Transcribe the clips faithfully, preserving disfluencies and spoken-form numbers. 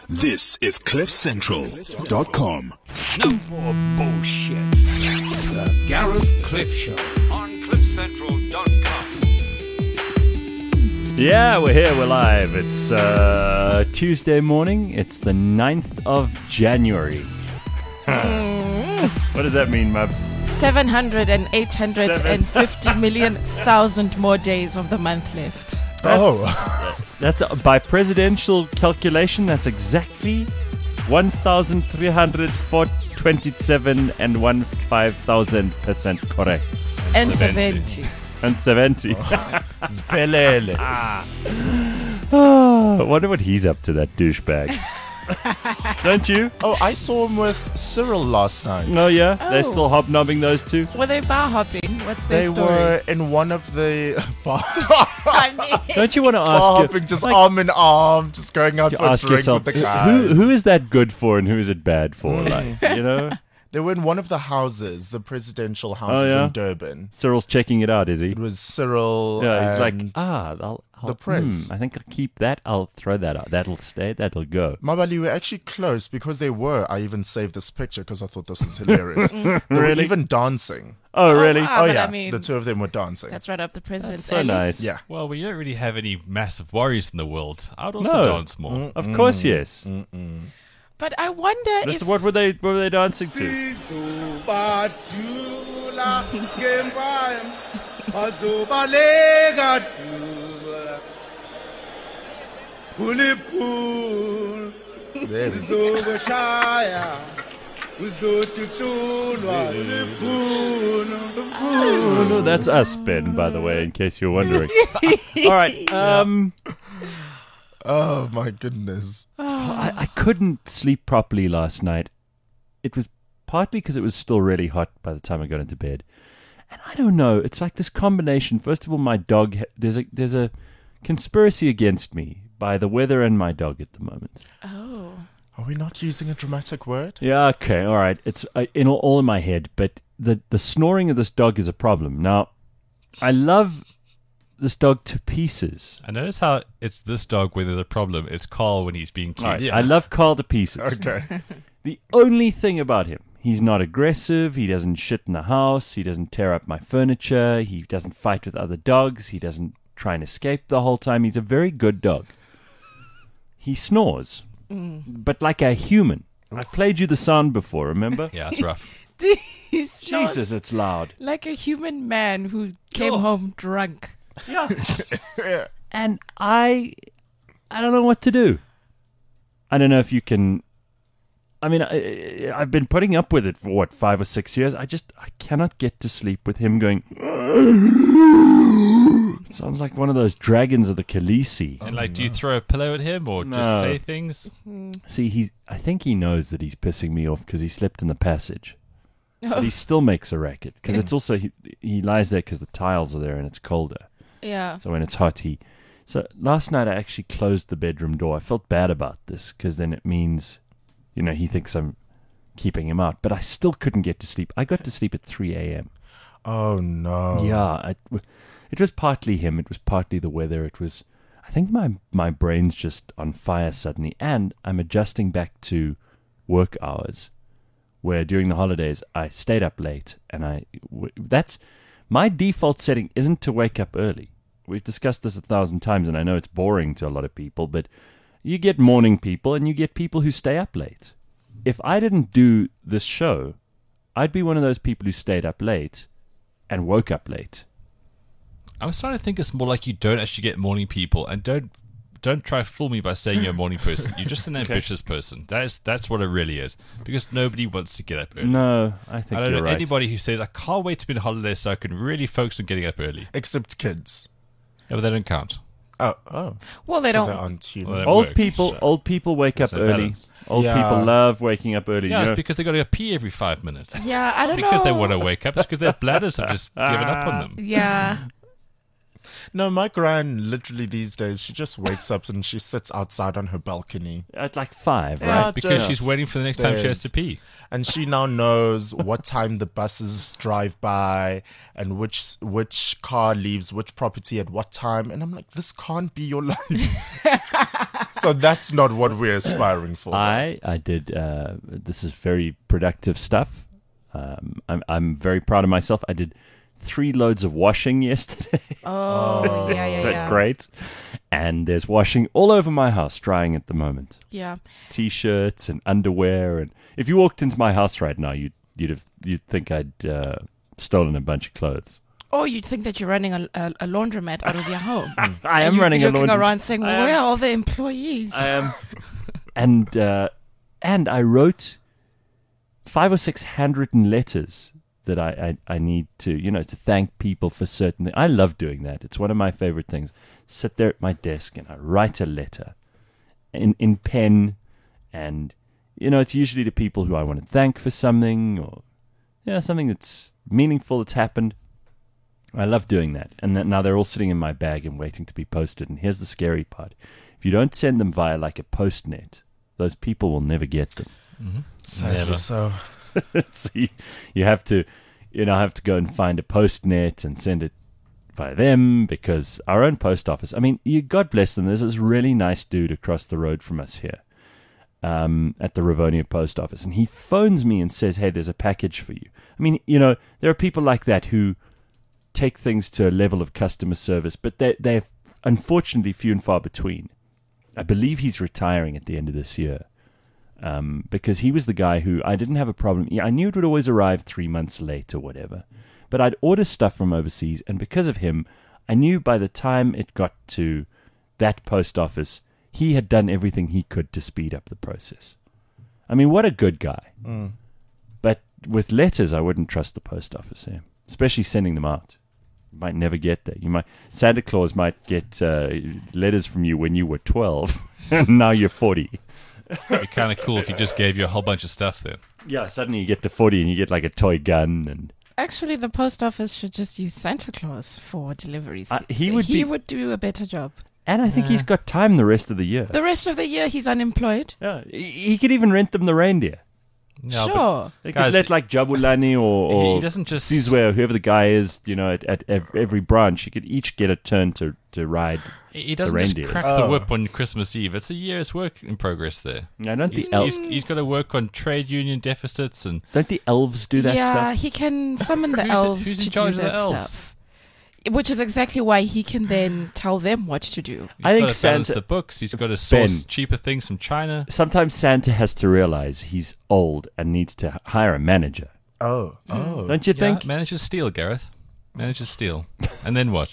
This is cliff central dot com. No more bullshit. The Gareth Cliff Show on cliff central dot com. Yeah, we're here, we're live. It's uh, Tuesday morning. It's the ninth of January. What does that mean, Mubs? seven hundred and eight hundred fifty million thousand more days of the month left. Oh. That's uh, by presidential calculation, that's exactly one thousand three hundred twenty-seven and one five thousand percent correct. And seventy. And seventy. Spelele. Oh, I wonder what he's up to, that douchebag. Don't you? Oh, I saw him with Cyril last night. No, yeah? Oh. They're still hobnobbing, those two? Were they bar hopping? What's their They story? were in one of the bar, I mean, Don't you want to bar ask you, hopping, just like, arm in arm, just going out you for a ask drink yourself, with the who, guys. who is that good for and who is it bad for? Like, you know? They were in one of the houses, the presidential houses yeah? in Durban. Cyril's checking it out, is he? It was Cyril Yeah, he's like, and ah, I'll, I'll, the press. hmm, I think I'll keep that. I'll throw that out. That'll stay. That'll go. Mabali, we were actually close because they were. I even saved this picture because I thought this was hilarious. They were Really? even dancing. Oh, really? wow. Oh, but yeah. I mean- the two of them were dancing. that's right up the president's So alley. nice. Yeah. Well, we don't really have any massive worries in the world. I would also No. dance more. Of course, yes. But I wonder This if is what were they? What were they dancing to? There we go. Oh, that's us, Ben. By the way, in case you're wondering. All right. Um, Oh, my goodness. I, I couldn't sleep properly last night. It was partly because it was still really hot by the time I got into bed, and I don't know. It's like this combination. First of all, my dog. ha- There's a there's a conspiracy against me by the weather and my dog at the moment. oh, Are we not using a dramatic word? Yeah. Okay. All right. It's uh, in all, all in my head, but the the snoring of this dog is a problem. Now, I love this dog to pieces. And notice how it's this dog when there's a problem. It's Carl when he's being cute. All right. Yeah. I love Carl to pieces. Okay. The only thing about him, he's not aggressive, he doesn't shit in the house, he doesn't tear up my furniture, he doesn't fight with other dogs, he doesn't try and escape the whole time. He's a very good dog. He snores, but like a human. I played you the sound before, remember? Yeah, it's rough. he's Jesus, it's loud. like a human man who came Oh. home drunk. And I I don't know what to do. I don't know if you can. I mean, I, I've been putting up with it for what, five or six years. I just I cannot get to sleep with him going. It sounds like one of those dragons of the Khaleesi. And like, do you throw a pillow at him or No. just say things? See, he's. I think he knows that he's pissing me off because he slept in the passage. But he still makes a racket because it's also he, he lies there because the tiles are there and it's colder. Yeah. So when it's hot, he. So last night I actually closed the bedroom door. I felt bad about this because then it means, you know, he thinks I'm keeping him out. But I still couldn't get to sleep. I got to sleep at three a.m. Oh, no. Yeah, I, it was partly him. It was partly the weather. It was. I think my my brain's just on fire suddenly, and I'm adjusting back to work hours, where during the holidays I stayed up late, and I. W- that's my default setting. Isn't to wake up early. We've discussed this a thousand times, and I know it's boring to a lot of people, but you get morning people, and you get people who stay up late. If I didn't do this show, I'd be one of those people who stayed up late and woke up late. I was starting to think it's more like you don't actually get morning people, and don't don't try to fool me by saying you're a morning person. You're just an ambitious person. That is that's what it really is. Because nobody wants to get up early. No, I think I don't you're know right. anybody who says I can't wait to be on holiday so I can really focus on getting up early. Except kids. Yeah, but they don't count. Oh, oh. Well, they Because they're don't. on tune. Well, they're- Old work, people, so- old people wake up There's no early. balance. Old Yeah. people love waking up early. Yeah, you it's know? because they got to go pee every five minutes. Yeah, I don't Because know. they want to wake up. It's because their bladders have just given up on them. Yeah. No, my gran, literally these days, she just wakes up and she sits outside on her balcony. At like five, Yeah, right? Because just she's waiting for the next time she has to stares. pee. And she now knows what time the buses drive by and which which car leaves which property at what time. And I'm like, this can't be your life. So that's not what we're aspiring for. I I did. Uh, this is very productive stuff. Um, I'm I'm very proud of myself. I did three loads of washing yesterday. Oh, yeah, yeah, Is that yeah. great? And there's washing all over my house, drying at the moment. Yeah. T-shirts and underwear, and if you walked into my house right now, you'd you'd have, you'd think I'd uh, stolen a bunch of clothes. Or you'd think that you're running a, a, a laundromat out of your home. I And am you'd running be a looking laundry. around saying, I am- where are the employees? I am, and uh, and I wrote five or six handwritten letters that I, I, I need to, you know, to thank people for certain things. I love doing that. It's one of my favorite things. Sit there at my desk and I write a letter in, in pen, and, you know, it's usually to people who I want to thank for something, or, you know, something that's meaningful that's happened. I love doing that. And that now they're all sitting in my bag and waiting to be posted. And here's the scary part. If you don't send them via like a postnet, those people will never get them. Sadly Never. so. So you, you have to, you know, have to go and find a postnet and send it by them, because our own post office, I mean, you, God bless them, there's this really nice dude across the road from us here um, at the Rivonia post office, and he phones me and says, hey, there's a package for you. I mean, you know, there are people like that who take things to a level of customer service, but they're, they're unfortunately few and far between. I believe he's retiring at the end of this year. Um, because he was the guy who I didn't have a problem. Yeah, I knew it would always arrive three months late or whatever, but I'd order stuff from overseas, and because of him, I knew by the time it got to that post office, he had done everything he could to speed up the process. I mean, what a good guy. Mm. But with letters, I wouldn't trust the post office here, especially sending them out. You might never get there. You might Santa Claus might get uh, letters from you when you were twelve, and now you're forty. It'd be kind of cool if he just gave you a whole bunch of stuff then. Yeah, suddenly you get to forty and you get like a toy gun, and Actually, the post office should just use Santa Claus for deliveries. Uh, he would he be- would do a better job. and I think he's got time the rest of the year. The rest of the year, he's unemployed. Yeah, he, he could even rent them the reindeer. No, but sure. They Guys, could let like Jabulani or, or he doesn't just- Sizwe or whoever the guy is, you know, at, at ev- every branch, you could each get a turn to, to ride. he doesn't just reindeers. crack Oh. the whip on Christmas Eve. It's a year's work in progress there. Now, don't He's, the el- he's, he's got to work on trade union deficits and don't the elves do that yeah, stuff? he can summon the Who's- elves who's in to charge do of the that elves? stuff. Which is exactly why he can then tell them what to do. he's I think got to balance Santa- the books. He's got to source Ben. cheaper things from China. Sometimes Santa has to realize he's old and needs to h- hire a manager. Oh, oh. Don't you think? Yeah, managers steal, Gareth. Managers steal. And then what?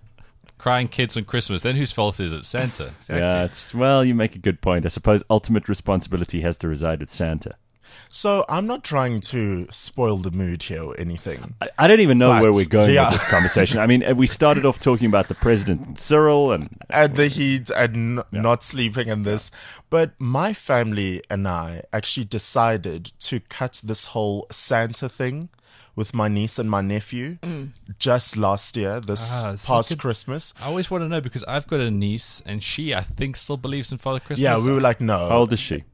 Crying kids on Christmas. Then whose fault is it? Santa. Exactly. Yeah, it's, well, you make a good point. I suppose ultimate responsibility has to reside with Santa. So I'm not trying to spoil the mood here or anything. I, I don't even know But, where we're going yeah. with this conversation. I mean, uh, we started off talking about the president and Cyril, and And the heat and n- not sleeping and this. But my family and I actually decided to cut this whole Santa thing with my niece and my nephew just last year, this Ah, so past good- Christmas. I always want to know because I've got a niece and she, I think, still believes in Father Christmas. Yeah, we were like, no. how old is she?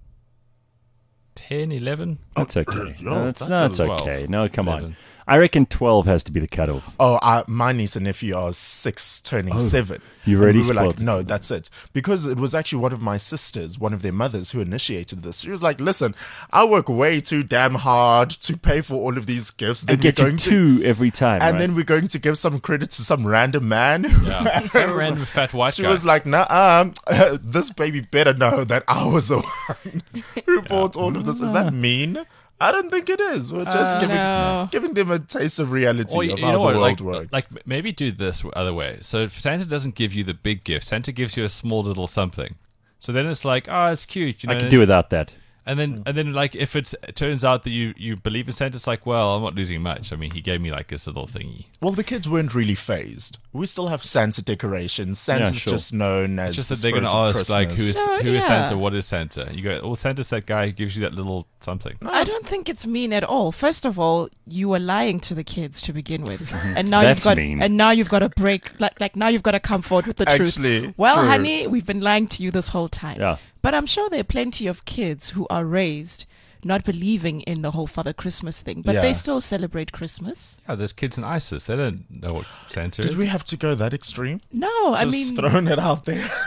ten, eleven That's okay. No, that's, that's no, it's a- well, okay. No, come on. eleven. I reckon twelve has to be the cutoff. Oh, I, my niece and nephew are six, turning seven. Oh, you've And already we were like, spoiled it. no, that's it. Because it was actually one of my sisters, one of their mothers, who initiated this. She was like, listen, I work way too damn hard to pay for all of these gifts. Then And get we're you going to, two every time. and right? then we're going to give some credit to some random man. Yeah. Some random fat white She guy. was like, nah, uh, this baby better know that I was the one who bought all of this. Is that mean? I don't think it is. We're just giving, no. giving them a taste of reality Or you, of you how know the what? world Like, works. like maybe do this other way. So if Santa doesn't give you the big gift, Santa gives you a small little something. So then it's like, oh, it's cute. You know, I could do without that. And then, and then, like, if it's, it turns out that you, you believe in Santa, it's like, well, I'm not losing much. I mean, he gave me like this little thingy. Well, the kids weren't really phased. We still have Santa decorations. Santa's sure. just known as It's just the that they're going to spirit of ask, like, who is So, who is yeah. Santa? What is Santa? You go, well, Santa's that guy who gives you that little something. I don't think it's mean at all. First of all, you were lying to the kids to begin with, and now That's you've got mean. and now you've got to break like like now you've got to come forward with the Actually, truth. Well, true. honey, we've been lying to you this whole time. Yeah. But I'm sure there are plenty of kids who are raised not believing in the whole Father Christmas thing, but Yeah. they still celebrate Christmas. Yeah, there's kids in ISIS. They don't know what Santa Did is. we have to go that extreme? No, I Just mean, throwing it out there.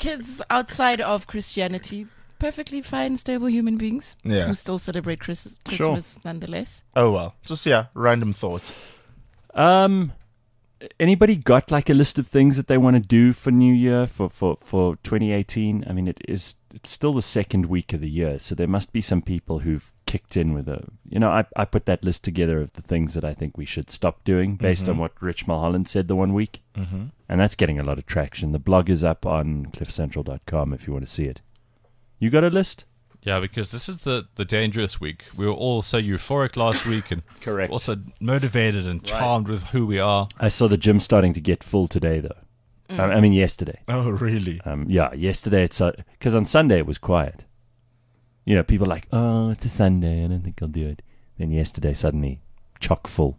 kids outside of Christianity, perfectly fine, stable human beings Yeah. who still celebrate Chris- Christmas nonetheless. Oh well, just yeah, random thought. Um, anybody got like a list of things that they want to do for New Year for, for, for twenty eighteen? I mean, it is it's still the second week of the year, so there must be some people who've kicked in with a. You know, I I put that list together of the things that I think we should stop doing based on what Rich Mulholland said the one week, Mm-hmm. and that's getting a lot of traction. The blog is up on cliff central dot com if you want to see it. You got a list? Yeah, because this is the, the dangerous week. We were all so euphoric last week and Correct. also motivated and charmed with who we are. I saw the gym starting to get full today, though. I, I mean, yesterday. Oh really? Um, yeah, yesterday it's because on Sunday it was quiet. You know, people are like, oh, it's a Sunday, I don't think I'll do it. Then yesterday suddenly chock full.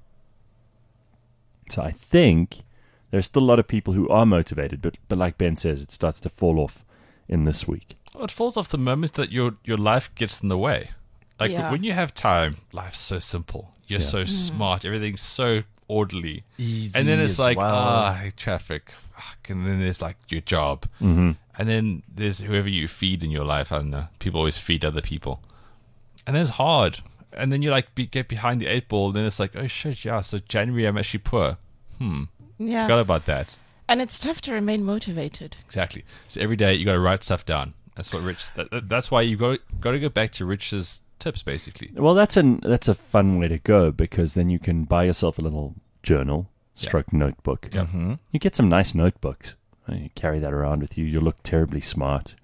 So I think there's still a lot of people who are motivated, but but like Ben says, it starts to fall off in this week. Well, it falls off the moment that your your life gets in the way. Like Yeah. when you have time, life's so simple. You're Yeah. so smart. Everything's so orderly. Easy And then it's as like, well. ah, traffic. Fuck. And then there's like your job. Mm-hmm. And then there's whoever you feed in your life. I don't know. People always feed other people. And then it's hard. And then you like be, get behind the eight ball. And then it's like, oh shit, yeah. So January I'm actually poor. Hmm. Yeah. Forgot about that. And it's tough to remain motivated. Exactly. So every day you got to write stuff down. That's what Rich. That, that- that's why you got got to go back to Rich's tips, basically. Well, that's an that's a fun way to go because then you can buy yourself a little journal, Yeah. stroke notebook. Yeah. Mm-hmm. You get some nice notebooks. You carry that around with you. You look terribly smart.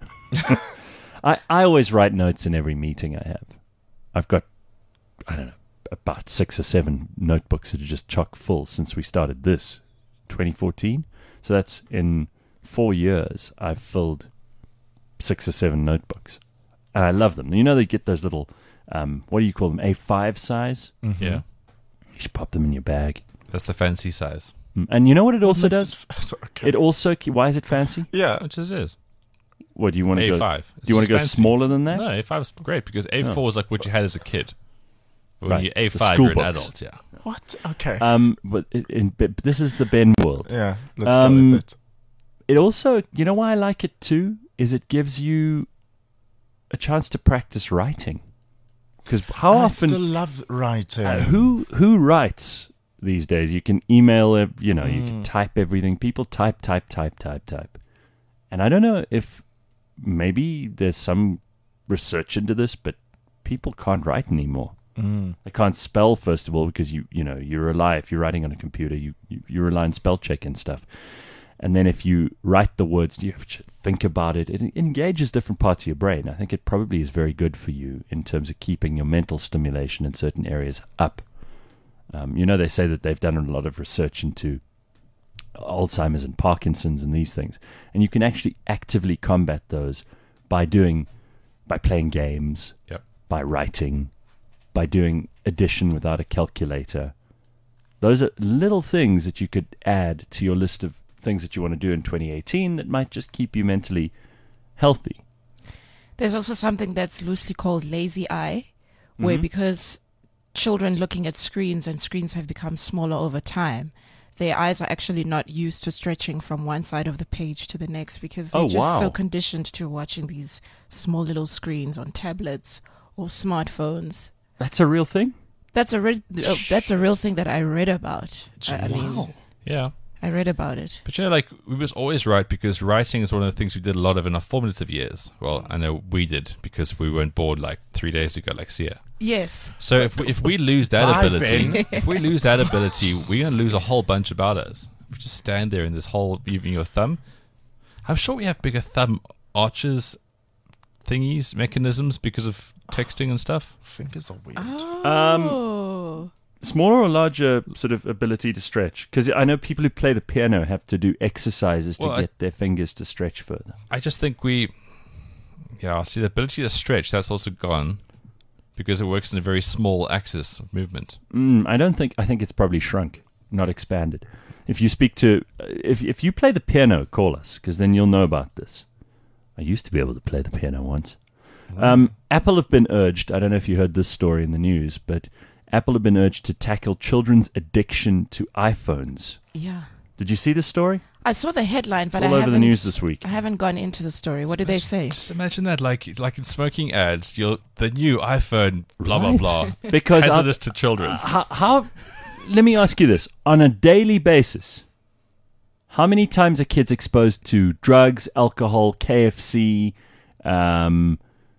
I, I always write notes in every meeting I have. I've got, I don't know, about six or seven notebooks that are just chock full since we started this, twenty fourteen. So that's in four years, I've filled six or seven notebooks. And I love them. You know, they get those little, um, what do you call them, A five size? Mm-hmm. Yeah. You should pop them in your bag. That's the fancy size. Mm. And you know what it also does? Okay. It also, ke- why is it fancy? yeah. Which is is. What, do you want to A go? five. Do you want to go smaller than that? No, A five is great because A four is like what you had as a kid. But when Right. you're A The five, school you're an books. adult. Yeah. What? Okay. Um, but, in, in, but this is the Ben world. yeah. Let's um, go with it. It also, you know why I like it too? Is it gives you a chance to practice writing. Because how I often, still love writing. uh, who who writes these days? You can email it, you know, you Mm. can type everything. People type, type, type, type, type. And I don't know if maybe there's some research into this, but people can't write anymore. Mm. They can't spell, first of all, because you you know you rely, if you're writing on a computer, you, you, you rely on spell check and stuff. And then if you write the words, you have to think about it. It engages different parts of your brain. I think it probably is very good for you in terms of keeping your mental stimulation in certain areas up. Um, you know, they say that they've done a lot of research into Alzheimer's and Parkinson's and these things. And you can actually actively combat those by doing, by playing games, Yep. by writing, by doing addition without a calculator. Those are little things that you could add to your list of things that you want to do in twenty eighteen that might just keep you mentally healthy. There's also something that's loosely called lazy eye, where Mhm. because children looking at screens and screens have become smaller over time, their eyes are actually not used to stretching from one side of the page to the next because they're Oh, just wow. so conditioned to watching these small little screens on tablets or smartphones. That's a real thing? That's a re- oh, that's a real thing that I read about. I, I mean, Wow. Yeah. I read about it. But you know, like, we was always right because writing is one of the things we did a lot of in our formative years. Well, I know we did because we weren't bored like three days ago, like Sia. Yes. So if we, if we lose that Bye, ability, Ben. if we lose that ability, we're going to lose a whole bunch about us. If we just stand there in this whole, even your thumb. I'm sure we have bigger thumb arches, thingies, mechanisms because of texting and stuff. Fingers are weird. Oh. Smaller or larger sort of ability to stretch? Because I know people who play the piano have to do exercises to Well, I- get their fingers to stretch further. I just think we, yeah, see the ability to stretch, that's also gone because it works in a very small axis of movement. Mm, I don't think. I think it's probably shrunk, not expanded. If you speak to, if if you play the piano, call us because then you'll know about this. I used to be able to play the piano once. Um, Apple have been urged. I don't know if you heard this story in the news, but Apple have been urged to tackle children's addiction to iPhones. Yeah. Did you see this story? I saw the headline, It's but all I over haven't. the news this week. I haven't gone into the story. What do they say? Just imagine that, like like in smoking ads, you'll the new iPhone, blah Right. blah blah, Because I- hazardous to children. How, how? Let me ask you this: on a daily basis, how many times are kids exposed to drugs, alcohol, K F C, um,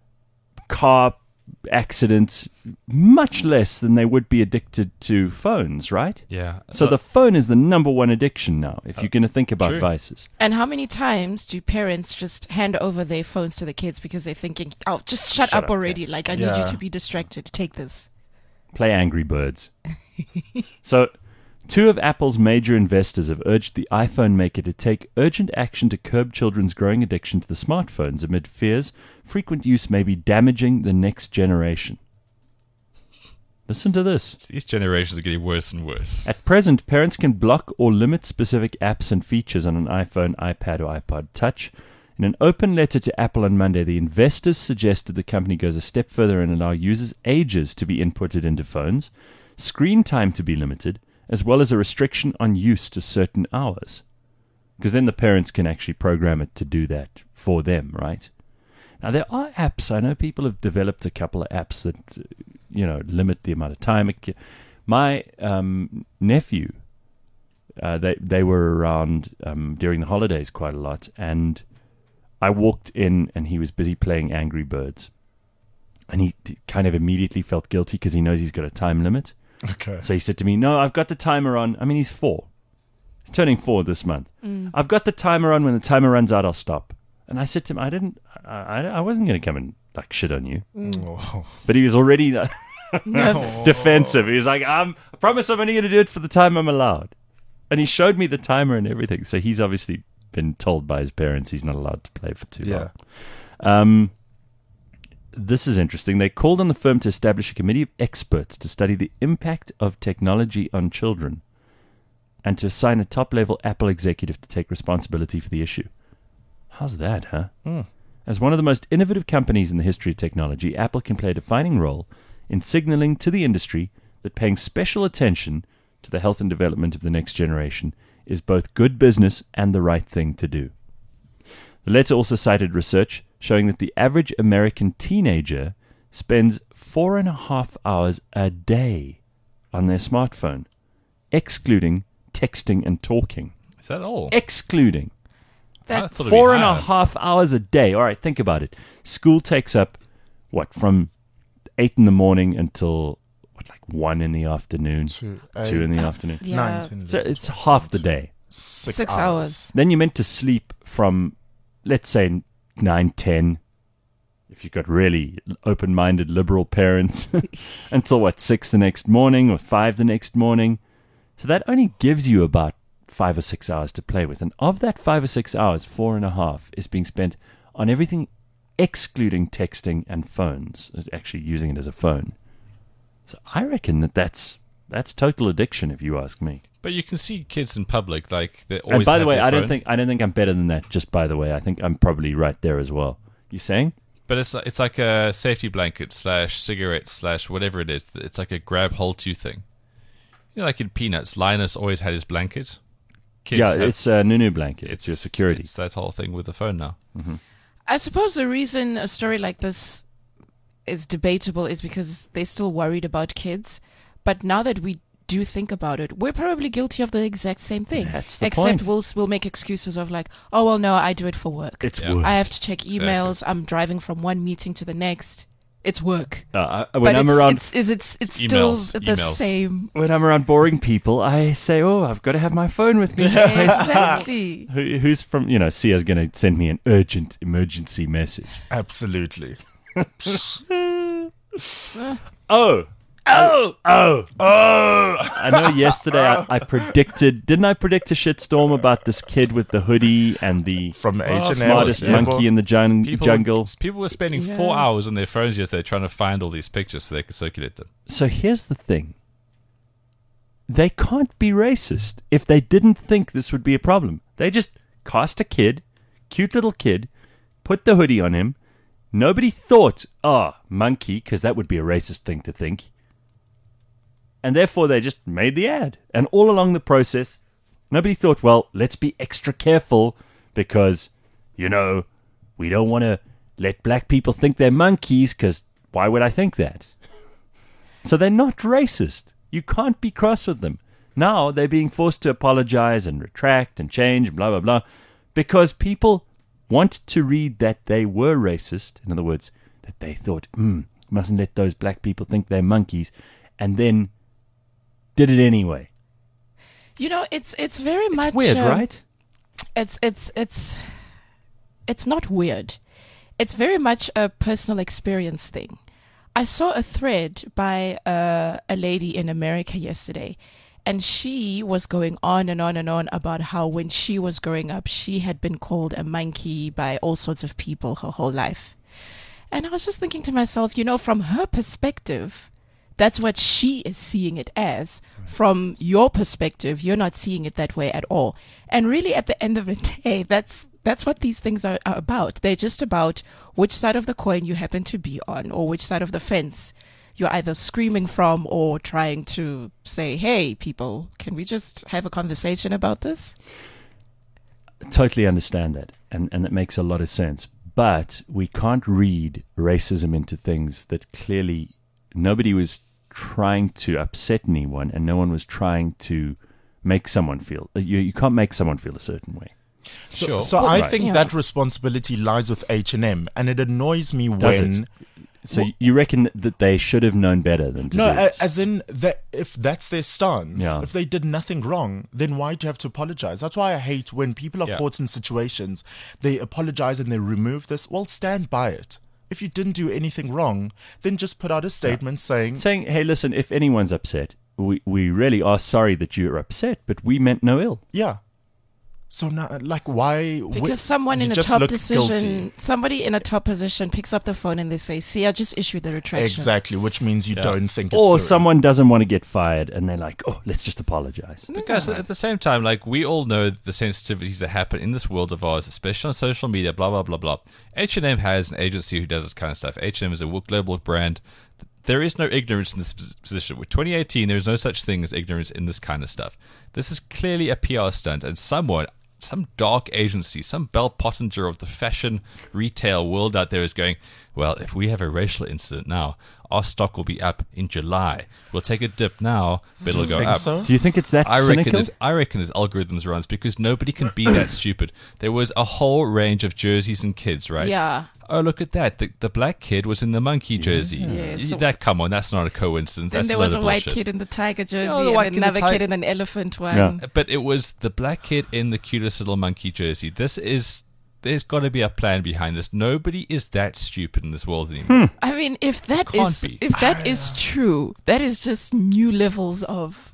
car accidents? Much less than they would be addicted to phones, right? yeah. So the phone is the number one addiction now. If you're going to think about true. vices, And how many times do parents just hand over their phones to the kids because they're thinking, "Oh, just shut, Shut up up, already! Like I need Yeah. you to be distracted. Take this." play Angry Birds. So, two of Apple's major investors have urged the iPhone maker to take urgent action to curb children's growing addiction to the smartphones amid fears frequent use may be damaging the next generation. Listen to this. These generations are getting worse and worse. At present, parents can block or limit specific apps and features on an iPhone, iPad, or iPod Touch. In an open letter to Apple on Monday, the investors suggested the company goes a step further and allow users' ages to be inputted into phones, screen time to be limited, as well as a restriction on use to certain hours. Because then the parents can actually program it to do that for them, right? Now, there are apps. I know people have developed a couple of apps that, uh, you know, limit the amount of time. It ca- My um, nephew, uh, they they were around um, during the holidays quite a lot, and I walked in and he was busy playing Angry Birds, and he d- kind of immediately felt guilty because he knows he's got a time limit. Okay. So he said to me, "No, I've got the timer on." I mean, he's four. He's turning four this month. I've got the timer on. When the timer runs out, I'll stop. And I said to him, "I didn't. I, I, I wasn't going to come and like shit on you." Oh. But he was already uh, Nervous. defensive. He was like, um, "I promise I'm only going to do it for the time I'm allowed." And he showed me the timer and everything. So he's obviously been told by his parents he's not allowed to play for too Yeah. long. Um, this is interesting. They called on the firm to establish a committee of experts to study the impact of technology on children and to assign a top-level Apple executive to take responsibility for the issue. How's that, huh? As one of the most innovative companies in the history of technology, Apple can play a defining role in signaling to the industry that paying special attention to the health and development of the next generation is both good business and the right thing to do. The letter also cited research showing that the average American teenager spends four and a half hours a day on their smartphone, excluding texting and talking. Is that all? Excluding. I That thought it'd be Four and a higher. half hours a day. All right, think about it. School takes up, what, from eight in the morning until, what, like one in the afternoon? Two, Two in eight, the afternoon. yeah, nine, ten, So eleven, it's twelve, half the day. Six, six hours. hours. Then you're meant to sleep from, let's say, nine, ten, if you've got really open-minded liberal parents, until, what, six the next morning or five the next morning. So that only gives you about five or six hours to play with. And of that five or six hours, four and a half is being spent on everything excluding texting and phones, actually using it as a phone. So I reckon that that's, that's total addiction, if you ask me. But you can see kids in public, like they always. And by the have way, their I don't phone. think I don't think I'm better than that. Just by the way, I think I'm probably right there as well. You saying? But it's it's like a safety blanket slash cigarette slash whatever it is. It's like a grab hold to thing. You know, like in Peanuts, Linus always had his blanket. Kids yeah, have- it's a Nunu blanket. It's, your security. It's that whole thing with the phone now. I suppose the reason a story like this is debatable is because they're still worried about kids. But now that we do think about it, we're probably guilty of the exact same thing. That's the Except point. we'll we'll make excuses of like, oh well, no, I do it for work. It's Yeah. work. I have to check emails. I'm driving from one meeting to the next. It's work. Uh, I- when but I'm it's, around it's, is it's it's Emails, still the emails. same. when I'm around boring people, I say, "Oh, I've got to have my phone with me." Exactly. Who, who's from? You know, Sia's going to send me an urgent emergency message. Absolutely. Oh. Oh, oh, oh! I know. Yesterday, I, I predicted. Didn't I predict a shitstorm about this kid with the hoodie and the From H and M. smartest yeah. monkey in the jun- People, jungle? People were spending four Yeah. hours on their phones yesterday trying to find all these pictures so they could circulate them. So here's the thing. They can't be racist if they didn't think this would be a problem. They just cast a kid, cute little kid, put the hoodie on him. Nobody thought, oh, monkey, because that would be a racist thing to think. And therefore, they just made the ad. And all along the process, Nobody thought, well, let's be extra careful because, you know, we don't want to let black people think they're monkeys because why would I think that? So they're not racist. You can't be cross with them. Now they're being forced to apologize and retract and change, blah, blah, blah, because people want to read that they were racist. In other words, that they thought, hmm, mustn't let those black people think they're monkeys, and then did it anyway. You know, it's it's very It's much weird, um, right? It's it's it's it's not weird. It's very much a personal experience thing. I saw a thread by uh, a lady in America yesterday, and she was going on and on and on about how when she was growing up, she had been called a monkey by all sorts of people her whole life. And I was just thinking to myself, you know, from her perspective, that's what she is seeing it as. From your perspective, you're not seeing it that way at all. And really, at the end of the day, that's that's what these things are, are about. They're just about which side of the coin you happen to be on, or which side of the fence you're either screaming from or trying to say, hey, people, can we just have a conversation about this? Totally understand that, and, and it makes a lot of sense. But we can't read racism into things that clearly nobody was trying to upset anyone, and no one was trying to make someone feel. You, you can't make someone feel a certain way. So, Sure. so Well, I right. think Yeah. that responsibility lies with H and M, and it annoys me Does when. it? So you reckon that they should have known better than to No, do a- this? as in that if that's their stance, Yeah. if they did nothing wrong, then why do you have to apologize? That's why I hate when people are Yeah. caught in situations, they apologize and they remove this. Well, stand by it. If you didn't do anything wrong, then just put out a statement saying, Saying, hey, listen, if anyone's upset, we, we really are sorry that you're upset, but we meant no ill. yeah. So now, like, why? Because wh- someone you in a just top look decision, guilty. somebody in a top position picks up the phone and they say, see, I just issued the retraction. Exactly, which means you Yeah. don't think it Or through. someone doesn't want to get fired, and they're like, oh, let's just apologize. Because at the same time, like, we all know the sensitivities that happen in this world of ours, especially on social media, blah, blah, blah, blah. H and M has an agency who does this kind of stuff. H and M is a global brand. There is no ignorance in this pos- position. With twenty eighteen, there is no such thing as ignorance in this kind of stuff. This is clearly a P R stunt, and someone, some dark agency, some Bell Pottinger of the fashion retail world out there is going, well, if we have a racial incident now, our stock will be up in July. We'll take a dip now, but it'll go Think up. so? Do you think it's that I reckon cynical? there's I reckon there's algorithms runs because nobody can be that stupid. There was a whole range of jerseys and kids, right? Yeah. Oh, look at that! The, the black kid was in the monkey jersey. Yes. Y- That come on, that's not a coincidence. Then That's there was a load of white bullshit. kid in the tiger jersey Oh, the white and kid in the another ti- kid in an elephant one. Yeah. But it was the black kid in the cutest little monkey jersey. This is. There's got to be a plan behind this. Nobody is that stupid in this world anymore. I mean, if that Can't is be. if that is true, that is just new levels of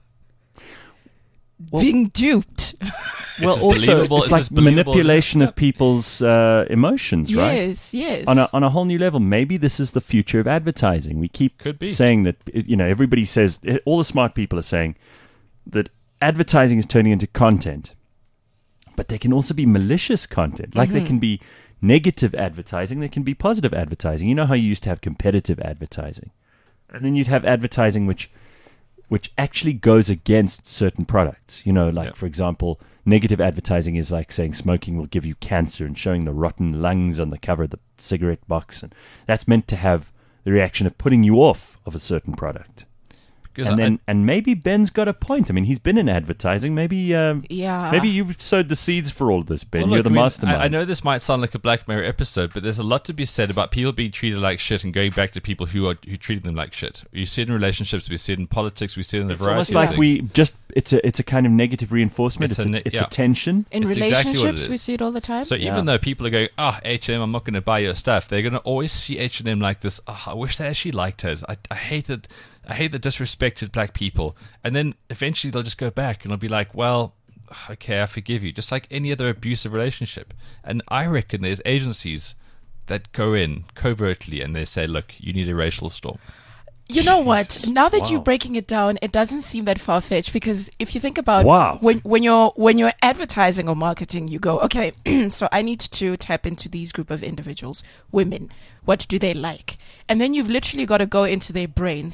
being duped. well, as also, believable- it's it's like as believable as- manipulation of people's uh, emotions, right? Yes, yes. On a, on a whole new level. Maybe this is the future of advertising. We keep Could be. saying that, you know, everybody says, all the smart people are saying that advertising is turning into content. But there can also be malicious content. Like there can be negative advertising, there can be positive advertising. You know how you used to have competitive advertising. And then you'd have advertising which which actually goes against certain products. You know, like, Yeah. for example, negative advertising is like saying smoking will give you cancer and showing the rotten lungs on the cover of the cigarette box. And that's meant to have the reaction of putting you off of a certain product. Because And I- then, and maybe Ben's got a point. I mean, he's been in advertising. Maybe, um, Yeah. maybe you sowed the seeds for all this, Ben. Well, You're look, the I mean, mastermind. I, I know this might sound like a Black Mirror episode, but there's a lot to be said about people being treated like shit and going back to people who are who treated them like shit. We see it in relationships, we see it in politics, we see it in a It's variety almost of like things. we just, it's a, it's a kind of negative reinforcement. It's It's, a a, ne- it's yeah. a tension. in It's exactly what it relationships, we is. see it all the time. So Yeah. even though people are going, ah, oh, H and M, I'm not going to buy your stuff, they're going to always see H and M like this. Oh, I wish they actually liked us. I, I hate that. I hate the disrespected black people. And then eventually they'll just go back and they'll be like, well, okay, I forgive you. Just like any other abusive relationship. And I reckon there's agencies that go in covertly and they say, look, you need a racial storm. You know what? Now that you're Wow. breaking it down, it doesn't seem that far fetched because if you think about Wow. when when you're when you're advertising or marketing, you go, okay, so I need to tap into these group of individuals, women. What do they like? And then you've literally got to go into their brains,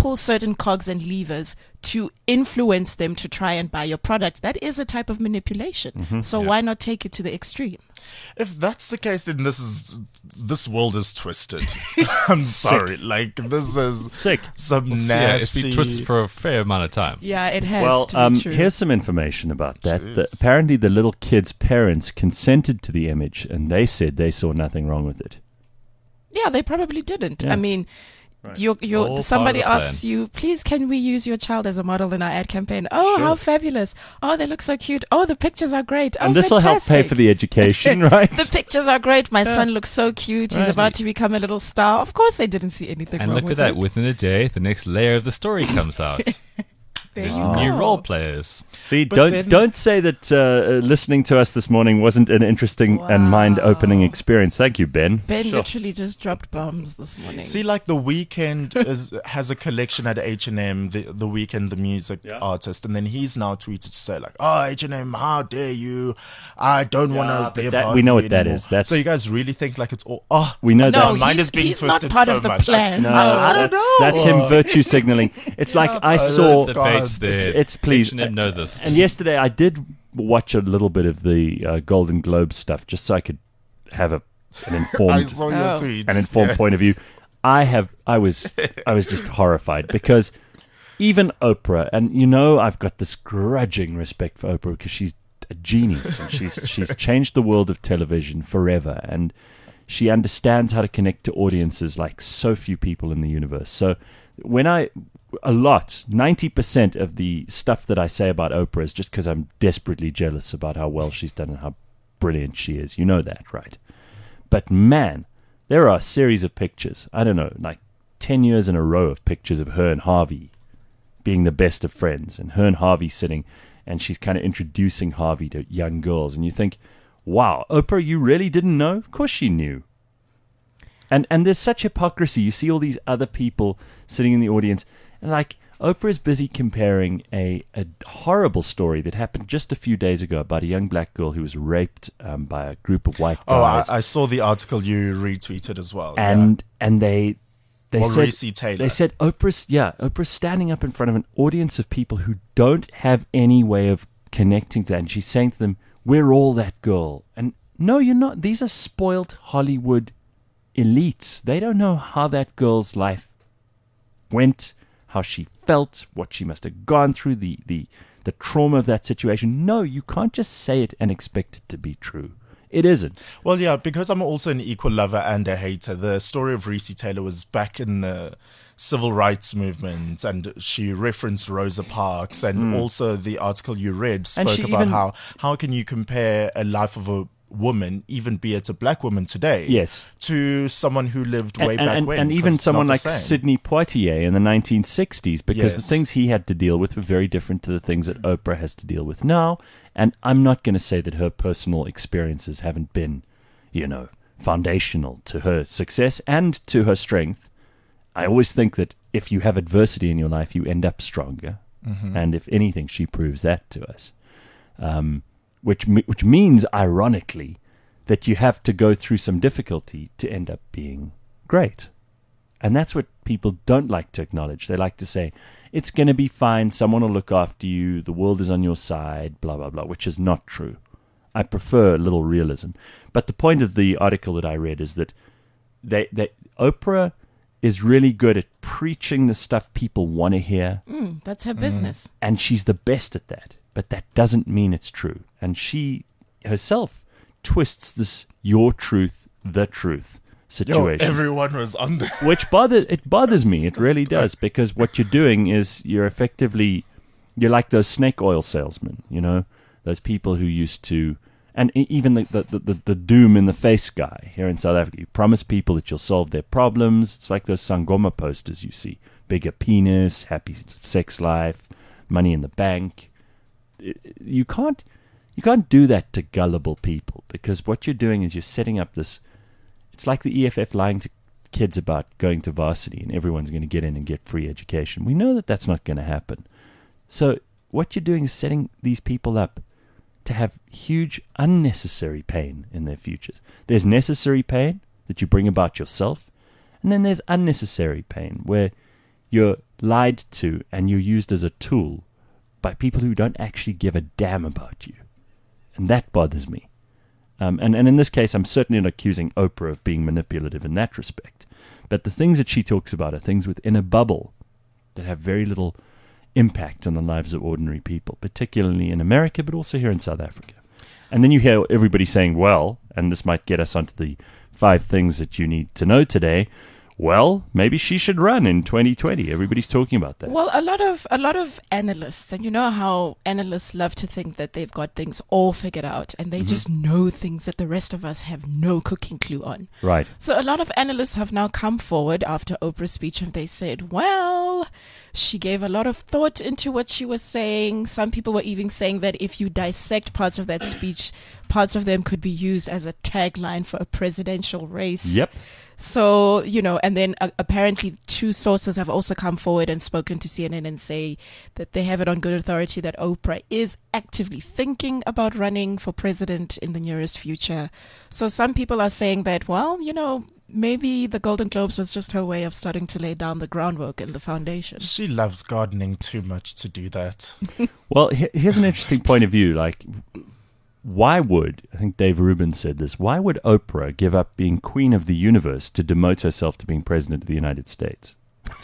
pull certain cogs and levers to influence them to try and buy your products. That is a type of manipulation. Mm-hmm. So Yeah. why not take it to the extreme? If that's the case, then this is this world is twisted. I'm sorry, like this is Sick. some Well, so, yeah, it's nasty. been twisted for a fair amount of time. Yeah, it has Well, to be um, true. here's some information about that. The- Jeez. apparently, the little kid's parents consented to the image, and they said they saw nothing wrong with it. Yeah, they probably didn't. Yeah. I mean, Right. you you All part somebody of the plan. asks you, please, can we use your child as a model in our ad campaign? Oh, how fabulous! Oh, they look so cute. Oh, the pictures are great. Oh, and this will help pay fantastic. for the education, right? The pictures are great. My son looks so cute. He's Right. about to become a little star. Of course, they didn't see anything And wrong look at with that. it. Within a day, the next layer of the story comes out. There There's you new go. role players. See, But don't then- don't say that uh, listening to us this morning wasn't an interesting and mind-opening experience. Thank you, Ben. Ben Sure. literally just dropped bombs this morning. See, like the Weeknd is has a collection at H and M. The the Weeknd, the music Yeah. artist, and then he's now tweeted to say like, "Oh, H and M, how dare you? I don't want Yeah, to be but a that- part we of know you what that anymore." is. That's- so you guys really think like it's all? Oh, We know no, that. mind he's, is being he's not twisted part so of the much. plan. No, I don't that's, know. that's him virtue signaling. It's like I saw. The God. bait's there. It's, it's please. H and M know this. And yesterday I did watch a little bit of the uh, Golden Globe stuff just so I could have a an I informed saw your Oh. tweets. an informed Yes. point of view. I have I was I was just horrified because even Oprah, and you know I've got this grudging respect for Oprah because she's a genius and she's she's changed the world of television forever, and she understands how to connect to audiences like so few people in the universe. So when I a lot, ninety percent of the stuff that I say about Oprah is just because I'm desperately jealous about how well she's done and how brilliant she is. You know that, right? But man, there are a series of pictures, I don't know, like ten years in a row of pictures of her and Harvey being the best of friends, and her and Harvey sitting, and she's kind of introducing Harvey to young girls, and you think, wow, Oprah, you really didn't know? Of course she knew. And and there's such hypocrisy. You see all these other people sitting in the audience, and like Oprah's busy comparing a, a horrible story that happened just a few days ago about a young black girl who was raped um, by a group of white Oh, I, guys. I saw the article you retweeted as well. and and they they Or said Reese Taylor. they said Oprah's yeah Oprah's standing up in front of an audience of people who don't have any way of connecting to that, and she's saying to them, "We're all that girl." And no, you're not. These are spoilt Hollywood elites. They don't know how that girl's life went, how she felt, what she must have gone through, the the the trauma of that situation. No, you can't just say it and expect it to be true. It isn't. Well, yeah, because I'm also an equal lover and a hater. The story of Reese Taylor was back in the civil rights movement, and she referenced Rosa Parks, and also the article you read spoke she about even- how how can you compare a life of a woman, even be it a black woman today, Yes. to someone who lived way and, back and, when, and 'cause even it's someone not like the same. Sidney Poitier in the nineteen sixties, because the Yes. things he had to deal with were very different to the things that Oprah has to deal with now. And I'm not going to say that her personal experiences haven't been, you know, foundational to her success and to her strength. I always think that if you have adversity in your life, you end up stronger. And if anything, she proves that to us. Um, which me- which means, ironically, that you have to go through some difficulty to end up being great. And that's what people don't like to acknowledge. They like to say, it's going to be fine, someone will look after you, the world is on your side, blah, blah, blah, which is not true. I prefer a little realism. But the point of the article that I read is that they, they Oprah is really good at preaching the stuff people want to hear, Mm, that's her business. and she's the best at that. But that doesn't mean it's true. And she herself twists this your truth, the truth Yo, situation. everyone was on the which bothers it bothers me. It really does, because what you're doing is you're effectively you're like those snake oil salesmen, you know, those people who used to, and e- even the the, the, the doom in the face guy here in South Africa. You promise people that you'll solve their problems. It's like those Sangoma posters you see: bigger penis, happy sex life, money in the bank. You can't you can't do that to gullible people, because what you're doing is you're setting up this. It's like the E F F lying to kids about going to varsity and everyone's going to get in and get free education. We know that that's not going to happen. So what you're doing is setting these people up to have huge unnecessary pain in their futures. There's necessary pain that you bring about yourself, and then there's unnecessary pain where you're lied to, and you're used as a tool by people who don't actually give a damn about you. And that bothers me. Um, and, and in this case, I'm certainly not accusing Oprah of being manipulative in that respect. But the things that she talks about are things within a bubble that have very little impact on the lives of ordinary people, particularly in America, but also here in South Africa. And then you hear everybody saying, well, and this might get us onto the five things that you need to know today, well, maybe she should run in twenty twenty. Everybody's talking about that. Well, a lot of a lot of analysts, and you know how analysts love to think that they've got things all figured out, and they mm-hmm. just know things that the rest of us have no cooking clue on. Right. So a lot of analysts have now come forward after Oprah's speech, and they said, well, she gave a lot of thought into what she was saying. Some people were even saying that if you dissect parts of that speech, parts of them could be used as a tagline for a presidential race. Yep. So, you know, and then uh, apparently two sources have also come forward and spoken to C N N and say that they have it on good authority that Oprah is actively thinking about running for president in the nearest future. So some people are saying that, well, you know, maybe the Golden Globes was just her way of starting to lay down the groundwork and the foundation. She loves gardening too much to do that. Well, he- here's an interesting point of view. Like, why would, I think Dave Rubin said this, why would Oprah give up being queen of the universe to demote herself to being president of the United States?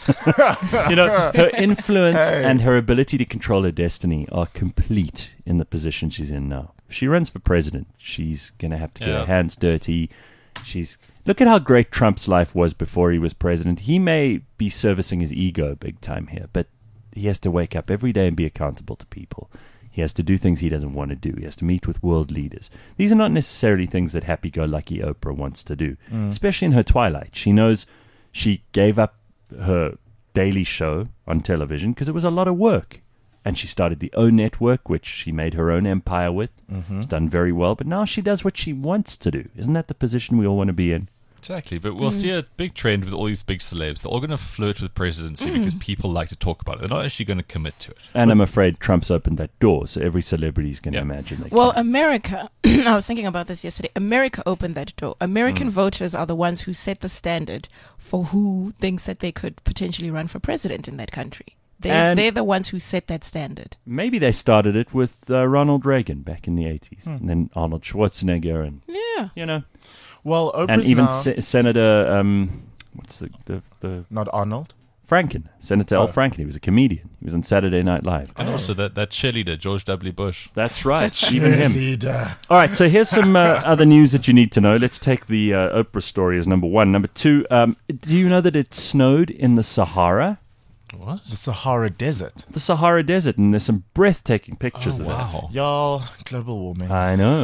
You know, her influence Hey. and her ability to control her destiny are complete in the position she's in now. If she runs for president, she's going to have to get Yeah. her hands dirty. She's look at how great Trump's life was before he was president. He may be servicing his ego big time here, but he has to wake up every day and be accountable to people. He has to do things he doesn't want to do. He has to meet with world leaders. These are not necessarily things that happy-go-lucky Oprah wants to do, mm. especially in her twilight. She knows she gave up her daily show on television because it was a lot of work. And she started the O Network, which she made her own empire with. Mm-hmm. It's done very well. But now she does what she wants to do. Isn't that the position we all want to be in? Exactly, but we'll mm. see a big trend with all these big celebs. They're all going to flirt with presidency mm. because people like to talk about it. They're not actually going to commit to it. And but, I'm afraid Trump's opened that door, so every celebrity is going to yeah. imagine they Well, can. America, I was thinking about this yesterday. America opened that door. American mm. voters are the ones who set the standard for who thinks that they could potentially run for president in that country. They're, they're the ones who set that standard. Maybe they started it with uh, Ronald Reagan back in the eighties, hmm. and then Arnold Schwarzenegger, and yeah, you know, well, Oprah's and even now... Se- Senator, um, what's the, the the not Arnold Franken, Senator oh. Al Franken. He was a comedian. He was on Saturday Night Live, and oh. also that that cheerleader George W. Bush. That's right, even him. Cheerleader. All right, so here's some uh, other news that you need to know. Let's take the uh, Oprah story as number one. Number two, um, do you know that it snowed in the Sahara? What? The Sahara Desert. The Sahara Desert, and there's some breathtaking pictures oh, of wow. that. Y'all, global warming. I know.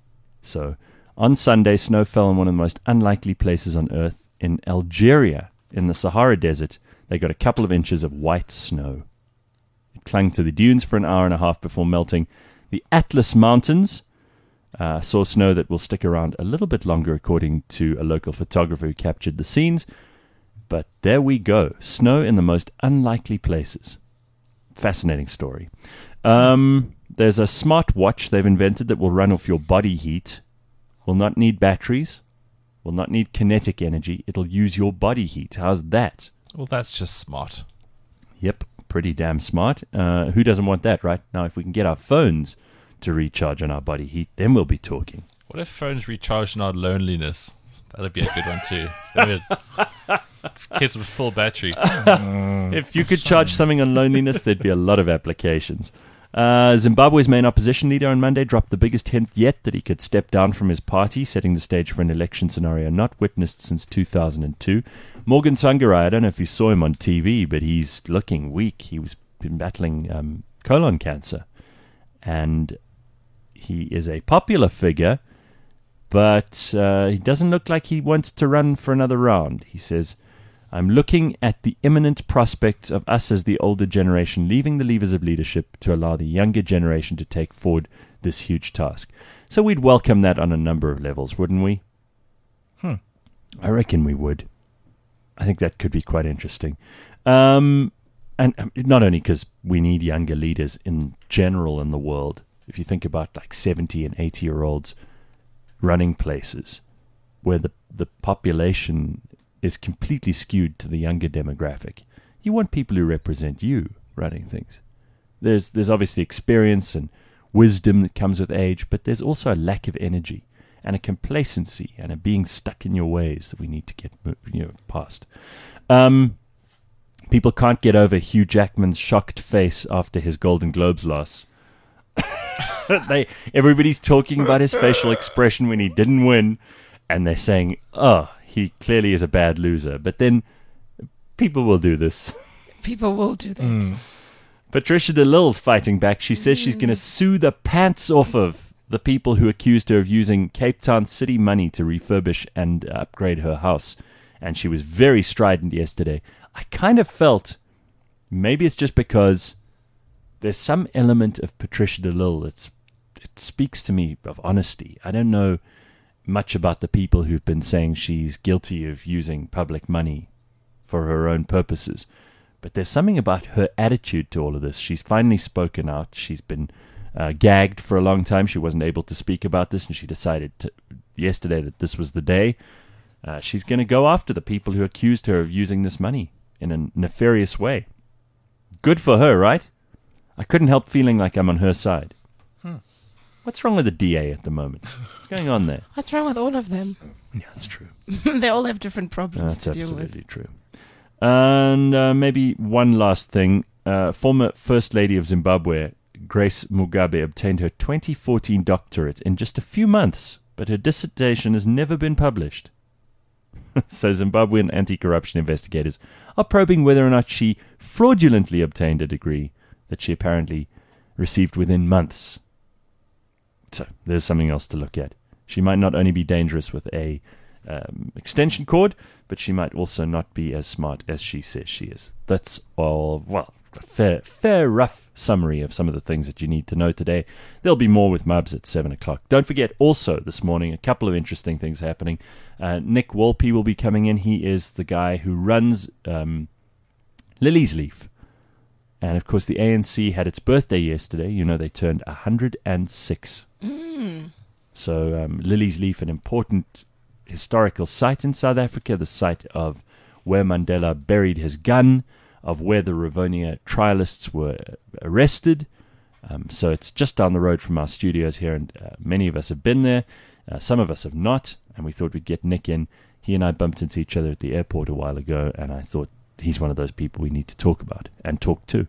So, on Sunday, snow fell in one of the most unlikely places on Earth, in Algeria, in the Sahara Desert. They got a couple of inches of white snow. It clung to the dunes for an hour and a half before melting. The Atlas Mountains uh, saw snow that will stick around a little bit longer, according to a local photographer who captured the scenes. But there we go. Snow in the most unlikely places. Fascinating story. Um, there's a smart watch they've invented that will run off your body heat. Will not need batteries. Will not need kinetic energy. It'll use your body heat. How's that? Well, that's just smart. Yep, pretty damn smart. Uh, who doesn't want that, right? Now, if we can get our phones to recharge on our body heat, then we'll be talking. What if phones recharge on our loneliness? That'd be a good one too. Kids with full battery. If you could charge something on loneliness, there'd be a lot of applications. Uh, Zimbabwe's main opposition leader on Monday dropped the biggest hint yet that he could step down from his party, setting the stage for an election scenario not witnessed since two thousand two. Morgan Tsvangirai, I don't know if you saw him on T V, but he's looking weak. He was been battling um, colon cancer. And he is a popular figure, but uh, he doesn't look like he wants to run for another round. He says, I'm looking at the imminent prospects of us as the older generation leaving the levers of leadership to allow the younger generation to take forward this huge task. So we'd welcome that on a number of levels, wouldn't we? Hmm. I reckon we would. I think that could be quite interesting. Um, and um, not only because we need younger leaders in general in the world. If you think about like seventy and eighty-year-olds running places where the, the population is completely skewed to the younger demographic. you want people who represent you running things. There's there's obviously experience and wisdom that comes with age, but there's also a lack of energy and a complacency and a being stuck in your ways that we need to get you know past. Um, people can't get over Hugh Jackman's shocked face after his Golden Globes loss. they everybody's talking about his facial expression when he didn't win, and they're saying, "Oh, he clearly is a bad loser." But then people will do this. People will do that. Mm. Patricia de Lille's fighting back. She says she's going to sue the pants off of the people who accused her of using Cape Town city money to refurbish and upgrade her house. And she was very strident yesterday. I kind of felt maybe it's just because there's some element of Patricia de Lille that's it speaks to me of honesty. I don't know much about the people who've been saying she's guilty of using public money for her own purposes. But there's something about her attitude to all of this. She's finally spoken out. She's been uh, gagged for a long time. She wasn't able to speak about this, and she decided to, yesterday that this was the day. Uh, she's going to go after the people who accused her of using this money in a nefarious way. Good for her, right? I couldn't help feeling like I'm on her side. Hmm. What's wrong with the D A at the moment? What's going on there? What's wrong with all of them? Yeah, that's true. They all have different problems That's to deal with. absolutely true. And uh, maybe one last thing. Uh, former First Lady of Zimbabwe, Grace Mugabe, obtained her twenty fourteen doctorate in just a few months, but her dissertation has never been published. So Zimbabwean anti-corruption investigators are probing whether or not she fraudulently obtained a degree that she apparently received within months. So there's something else to look at. She might not only be dangerous with a um, extension cord, but she might also not be as smart as she says she is. That's all, well, a fair, fair rough summary of some of the things that you need to know today. There'll be more with Mubs at seven o'clock. Don't forget also this morning, a couple of interesting things happening. Uh, Nick Wolpe will be coming in. He is the guy who runs um, Lily's Leaf. And, of course, the A N C had its birthday yesterday. You know, they turned one hundred six. Mm. So um, Lily's Leaf, an important historical site in South Africa, the site of where Mandela buried his gun, of where the Rivonia trialists were arrested. Um, so it's just down the road from our studios here, and uh, many of us have been there. Uh, some of us have not, and we thought we'd get Nick in. He and I bumped into each other at the airport a while ago, and I thought he's one of those people we need to talk about and talk to.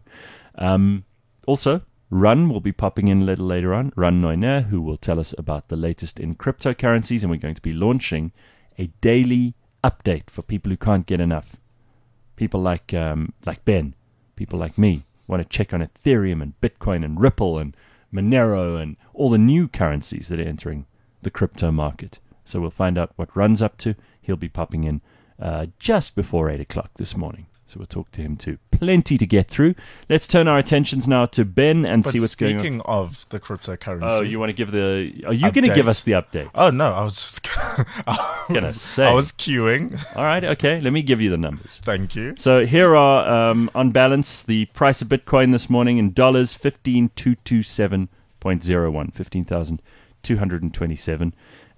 Um, also, Run will be popping in a little later on. Run Noiner, who will tell us about the latest in cryptocurrencies, and we're going to be launching a daily update for people who can't get enough. People like um, like Ben, people like me, want to check on Ethereum and Bitcoin and Ripple and Monero and all the new currencies that are entering the crypto market. So we'll find out what Run's up to. He'll be popping in uh, just before eight o'clock this morning. So we'll talk to him too. Plenty to get through. Let's turn our attentions now to Ben and But see what's going on. speaking of the cryptocurrency, Oh, you want to give the... Are you going to Update. give us the updates? Oh no, I was just I Gonna was, say. I was queuing. All right, okay. Let me give you the numbers. Thank you. So here are, um, on balance, the price of Bitcoin this morning in dollars, fifteen thousand two hundred twenty-seven point zero one, fifteen thousand two hundred twenty-seven.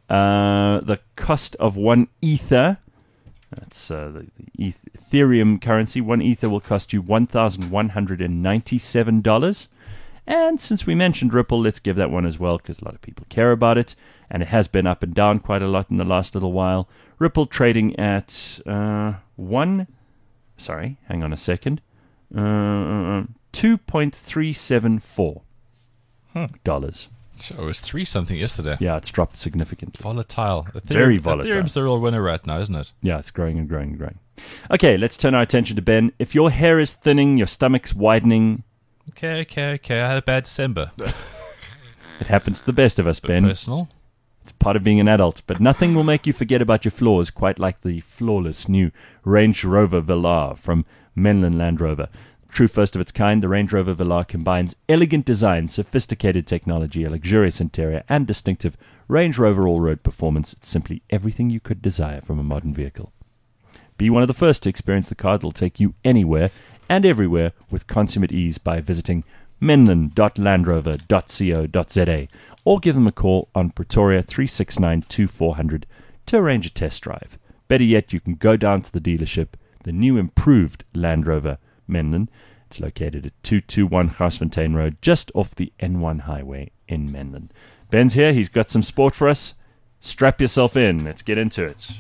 Uh, the cost of one Ether, that's uh, the, the Ethereum currency, one Ether will cost you one thousand one hundred ninety-seven dollars. And since we mentioned Ripple, let's give that one as well, because a lot of people care about it. And it has been up and down quite a lot in the last little while. Ripple trading at uh, one, sorry, hang on a second, uh, two point three seven four dollars. So it was three something yesterday. Yeah, it's dropped significantly. Volatile. Ethereum, Very volatile. Ethereum's the real winner right now, isn't it? Yeah, it's growing and growing and growing. Okay, let's turn our attention to Ben. If your hair is thinning, your stomach's widening, Okay, okay, okay. I had a bad December. it happens to the best of us, Bit Ben. personal. It's part of being an adult, but nothing will make you forget about your flaws quite like the flawless new Range Rover Velar from Menlyn Land Rover. True first of its kind, the Range Rover Velar combines elegant design, sophisticated technology, a luxurious interior, and distinctive Range Rover all-road performance. It's simply everything you could desire from a modern vehicle. Be one of the first to experience the car that will take you anywhere and everywhere with consummate ease by visiting menlyn dot land rover dot co dot za or give them a call on Pretoria three six nine two four zero zero to arrange a test drive. Better yet, you can go down to the dealership. The new improved Land Rover Menlyn. It's located at two twenty-one Garsfontein Road, just off the N one highway in Menlyn. Ben's here. He's got some sport for us. Strap yourself in. Let's get into it.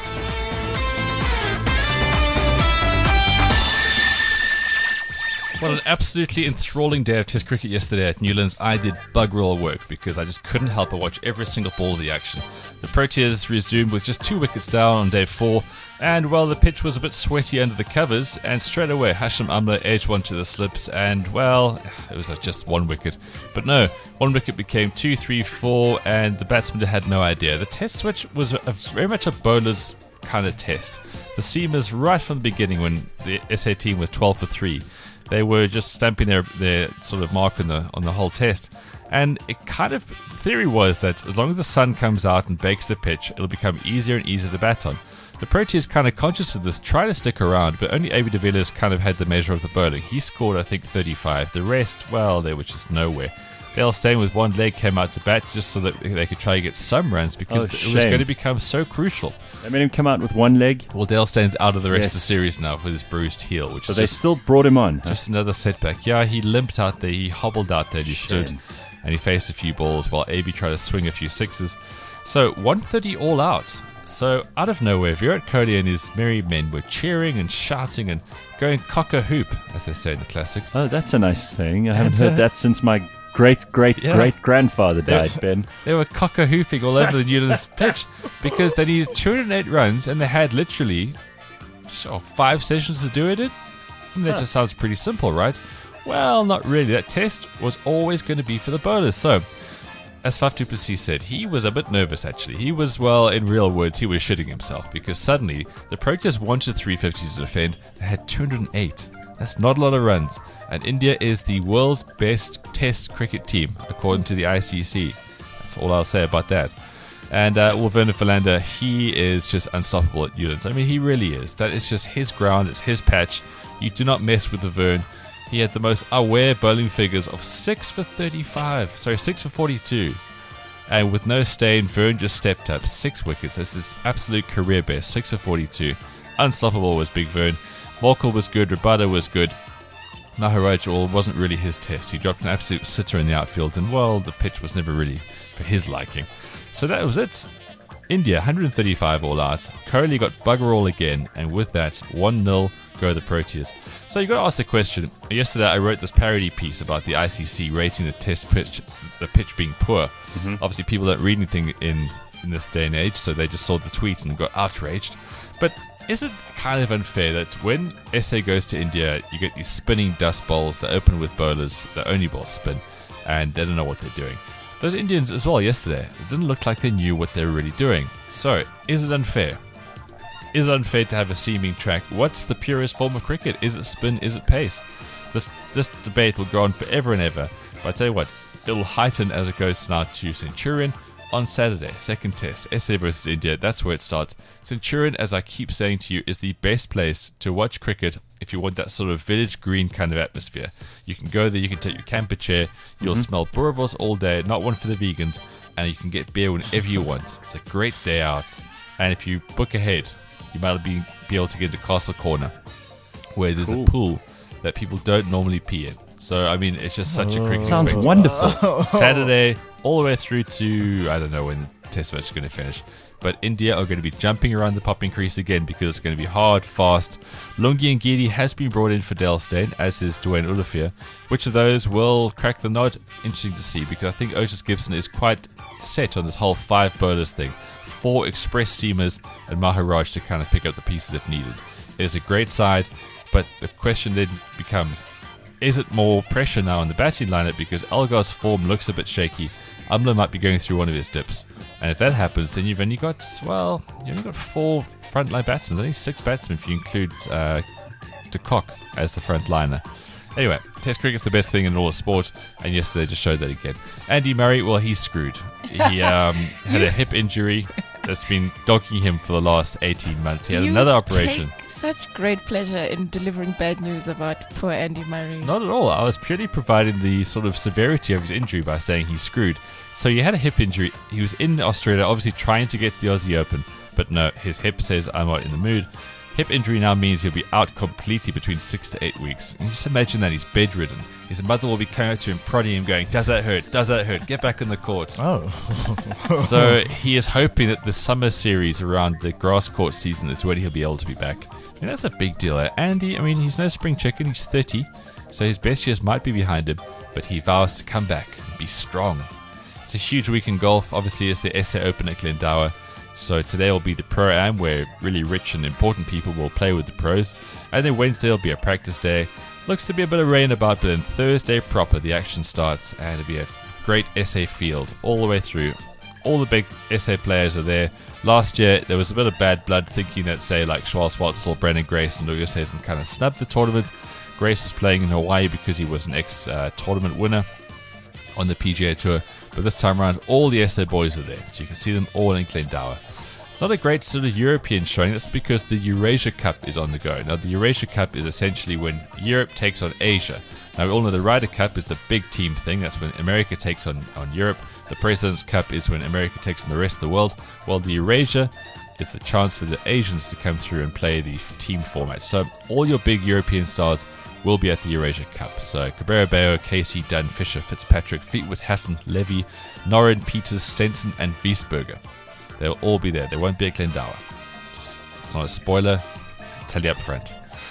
What an absolutely enthralling day of Test cricket yesterday at Newlands. I did bugger all work because I just couldn't help but watch every single ball of the action. The Proteas resumed with just two wickets down on day four, and well, the pitch was a bit sweaty under the covers, and straight away Hashim Amla edged one to the slips, and well, it was just one wicket. But no, one wicket became two, three, four, and the batsmen had no idea. The Test switch was a, a very much a bowler's kind of test. The seamers, right from the beginning, when the S A team was twelve for three, they were just stamping their, their sort of mark on the on the whole test. And it kind of, theory was that as long as the sun comes out and bakes the pitch, it'll become easier and easier to bat on. The Proteas, kind of conscious of this, try to stick around, but only A B de Villiers kind of had the measure of the bowling. He scored, I think, thirty-five. The rest, well, they were just nowhere. Dale Steyn with one leg came out to bat just so that they could try and get some runs because Oh, it was shame. going to become so crucial. They made him come out with one leg, Well, Dale Steyn's out of the rest Yes. of the series now with his bruised heel, which so is they just, still brought him on. huh? just another setback. Yeah, he limped out there, he hobbled out there, and he stood, Shame. and he faced a few balls while A B tried to swing a few sixes. So one thirty all out. So out of nowhere, Virat Kohli and his merry men were cheering and shouting and going cock-a-hoop, as they say in the classics. Oh, that's a nice thing. I haven't heard that since my great, great, Yeah. great grandfather died, Ben. They were cock-a-hooping all over the Newlands pitch because they needed two hundred eight runs and they had literally so, five sessions to do it in. I mean, that just sounds pretty simple, right? Well, not really. That test was always going to be for the bowlers. So, as Faf du Plessis said, he was a bit nervous actually. He was, well, in real words, he was shitting himself because suddenly the Proteas wanted three fifty to defend. They had two hundred eight. That's not a lot of runs. And India is the world's best test cricket team, according to the I C C. That's all I'll say about that. And, uh, well, Werner Philander, he is just unstoppable at Newlands. I mean, he really is. That is just his ground. It's his patch. You do not mess with the Vern. He had the most aware bowling figures of six for thirty-five. Sorry, six for forty-two. And with no stain, Vern just stepped up. Six wickets. That's his absolute career best. six for forty-two. Unstoppable was Big Vern. Morkel was good. Rabada was good. Maharaj all wasn't really his test. He dropped an absolute sitter in the outfield. And, well, the pitch was never really for his liking. So that was it. India, one hundred thirty-five all out. Kohli got bugger all again. And with that, one nil go the Proteas. So you got to ask the question. Yesterday I wrote this parody piece about the I C C rating the test pitch, the pitch being poor. Mm-hmm. Obviously people don't read anything in, in this day and age, so they just saw the tweet and got outraged. But is it kind of unfair that when S A goes to India, you get these spinning dust bowls that open with bowlers, the only ball spin, and they don't know what they're doing. Those Indians as well yesterday, it didn't look like they knew what they were really doing. So, is it unfair? Is it unfair to have a seaming track? What's the purest form of cricket? Is it spin? Is it pace? This this debate will go on forever and ever. But I tell you what, it will heighten as it goes now to Centurion on Saturday, second test, S A versus India. That's where it starts. Centurion, as I keep saying to you, is the best place to watch cricket if you want that sort of village green kind of atmosphere. You can go there, you can take your camper chair, you'll mm-hmm. smell Boerewors all day, not one for the vegans, and you can get beer whenever you want. It's a great day out. And if you book ahead, you might be, be able to get to Castle Corner, where there's Cool. a pool that people don't normally pee in. So, I mean, it's just such a cricket Sounds spectacle. wonderful. Saturday, all the way through to, I don't know when the test match is going to finish. But India are going to be jumping around the popping crease again because it's going to be hard, fast. Lungi Ngidi has been brought in for Dale Steyn, as is Dwayne Olivier. Which of those will crack the nod? Interesting to see, because I think Otis Gibson is quite set on this whole five bowlers thing. Four express seamers and Maharaj to kind of pick up the pieces if needed. It is a great side, but the question then becomes, is it more pressure now on the batting lineup because Elgar's form looks a bit shaky? Amla might be going through one of his dips. And if that happens, then you've only got, well, you've only got four frontline batsmen. Only six batsmen if you include uh, de Kock as the front liner. Anyway, Test cricket's the best thing in all of sport, and yesterday just showed that again. Andy Murray, well, he's screwed. He um, had a hip injury that's been dogging him for the last eighteen months. He had You another operation. Take such great pleasure in delivering bad news about poor Andy Murray. Not at all. I was purely providing the sort of severity of his injury by saying he's screwed. So he had a hip injury. He was in Australia, obviously trying to get to the Aussie Open, but no, his hip says, I'm not in the mood. Hip injury now means he'll be out completely between six to eight weeks. And just imagine that he's bedridden. His mother will be coming up to him, prodding him, going, "Does that hurt? Does that hurt? Get back in the court." Oh. So he is hoping that the summer series around the grass court season is when he'll be able to be back. And that's a big deal. Eh? Andy, I mean, he's no spring chicken. He's thirty, so his best years might be behind him, but he vows to come back and be strong. It's a huge week in golf. Obviously, it's the S A Open at Glendower. So today will be the Pro-Am, where really rich and important people will play with the pros. And then Wednesday will be a practice day. Looks to be a bit of rain about, but then Thursday proper, the action starts, and it'll be a great S A field all the way through. All the big S A players are there. Last year, there was a bit of bad blood thinking that, say, like Schwartz Watzel, Brennan Grace, and Lucas Hazen kind of snubbed the tournament. Grace was playing in Hawaii because he was an ex-tournament winner on the P G A Tour. But this time around, all the S A boys are there, so you can see them all in Glendower. Not a great sort of European showing. That's because the Eurasia Cup is on the go. Now, the Eurasia Cup is essentially when Europe takes on Asia. Now, we all know the Ryder Cup is the big team thing. That's when America takes on, on Europe. The President's Cup is when America takes on the rest of the world. While the Eurasia is the chance for the Asians to come through and play the team format. So all your big European stars will be at the Eurasia Cup. So Cabrera Bello, Casey, Dunn, Fisher, Fitzpatrick, Fleetwood, Hatton, Levy, Norin, Peters, Stenson, and Wiesberger. They'll all be there. They won't be at Glendower. Just, it's not a spoiler. I'll tell you up front.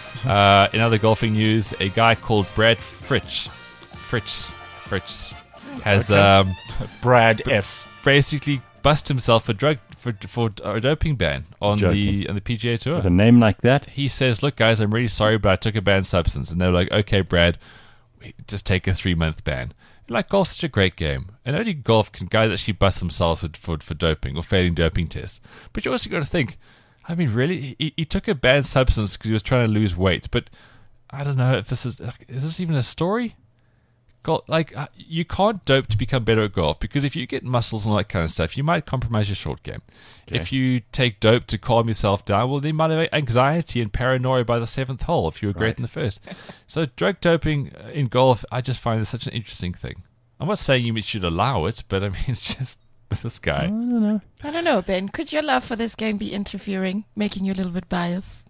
Uh, in other golfing news, a guy called Brad Fritsch, Fritsch, Fritsch, has Okay. um, Brad F. basically bust himself for drug for for a doping ban on Joking. the on the P G A Tour. With a name like that, He says, "Look, guys, I'm really sorry, but I took a banned substance." And they're like, "Okay, Brad, we just take a three month ban." Like, golf's such a great game, and only golf can guys actually bust themselves for for, for doping or failing doping tests. But you also got to think, I mean, really, he, he took a banned substance because he was trying to lose weight. But I don't know if this is is this even a story? Golf, like, uh, you can't dope to become better at golf, because if you get muscles and all that kind of stuff, you might compromise your short game. Okay. If you take dope to calm yourself down, well, then you might have anxiety and paranoia by the seventh hole if you were great Right. in the first. So drug doping in golf, I just find this such an interesting thing. I'm not saying you should allow it, but I mean, it's just this I guy. don't know. I don't know, Ben. Could your love for this game be interfering, making you a little bit biased?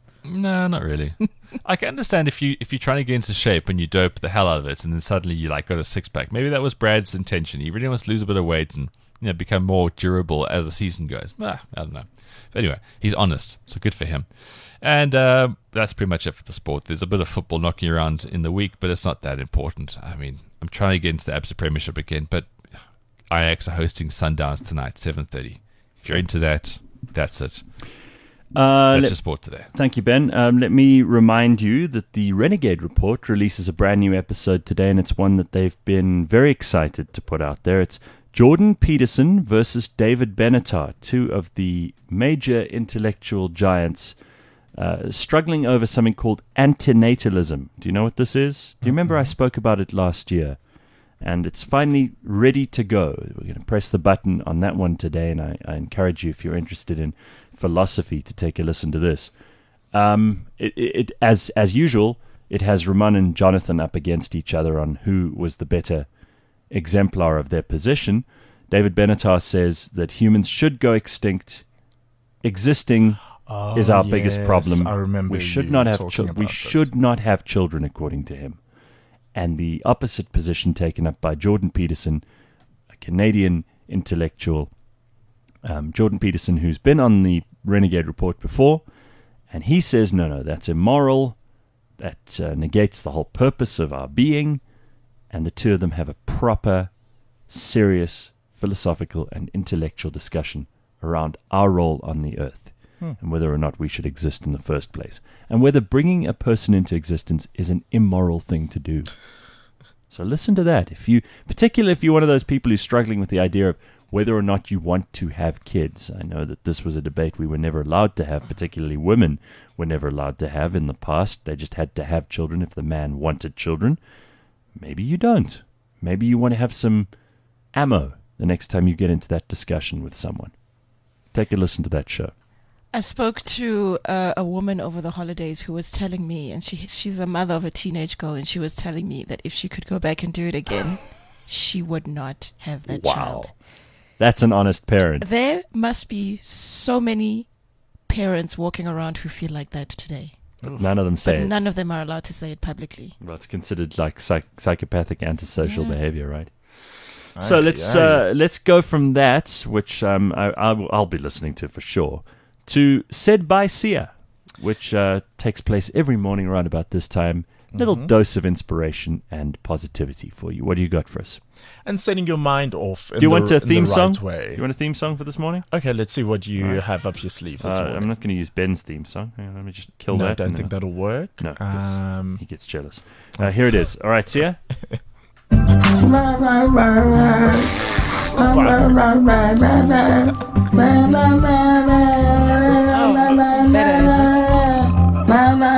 No, not really. I can understand if you if you're trying to get into shape and you dope the hell out of it, and then suddenly you like got a six pack. Maybe that was Brad's intention. He really wants to lose a bit of weight and, you know, become more durable as the season goes. Ah, I don't know. But anyway, he's honest, so good for him. And uh, that's pretty much it for the sport. There's a bit of football knocking around in the week, but it's not that important. I mean, I'm trying to get into the Absa Premiership again, but Ajax are hosting Sundowns tonight, seven thirty. If you're into that, that's it. Uh, That's let- your sport today. Thank you, Ben. Um, let me remind you that the Renegade Report releases a brand new episode today, and it's one that they've been very excited to put out there. It's Jordan Peterson versus David Benatar, two of the major intellectual giants uh, struggling over something called antinatalism. Do you know what this is? Do you remember I spoke about it last year? And it's finally ready to go. We're going to press the button on that one today, and I, I encourage you, if you're interested in philosophy, to take a listen to this. Um, it, it, as as usual, it has Ramon and Jonathan up against each other on who was the better exemplar of their position. David Benatar says that humans should go extinct. Existing Oh, is our biggest yes, problem. I remember we should you not have talking children. We about this. should not have children, according to him. And the opposite position taken up by Jordan Peterson, a Canadian intellectual. Um, Jordan Peterson, who's been on the Renegade Report before, and he says, no, no, that's immoral. That uh, negates the whole purpose of our being. And the two of them have a proper, serious, philosophical and intellectual discussion around our role on the earth and whether or not we should exist in the first place, and whether bringing a person into existence is an immoral thing to do. So listen to that. If you, particularly if you're one of those people who's struggling with the idea of whether or not you want to have kids. I know that this was a debate we were never allowed to have, particularly women were never allowed to have in the past. They just had to have children if the man wanted children. Maybe you don't. Maybe you want to have some ammo the next time you get into that discussion with someone. Take a listen to that show. I spoke to uh, a woman over the holidays who was telling me, and she she's a mother of a teenage girl, and she was telling me that if she could go back and do it again, she would not have that Wow. child. That's an honest parent. There must be so many parents walking around who feel like that today. None of them say But it. none of them are allowed to say it publicly. Well, it's considered like psych- psychopathic antisocial Yeah. behavior, right? So Aye, let's aye. uh, let's go from that, which um, I, I will, I'll be listening to for sure, to Said by Sia, which uh, takes place every morning around about this time. Little Mm-hmm. dose of inspiration and positivity for you. What do you got for us? And setting your mind off in Do you the, want a in theme the song? right way. Do you want a theme song for this morning? Okay, let's see what you have up your sleeve this Uh, morning. I'm not going to use Ben's theme song. Hang on, let me just kill no, I that. don't and think then- that'll work. No, it's- Um, he gets jealous. Uh, here it is. All right, Sia. Oh, it's better, is it?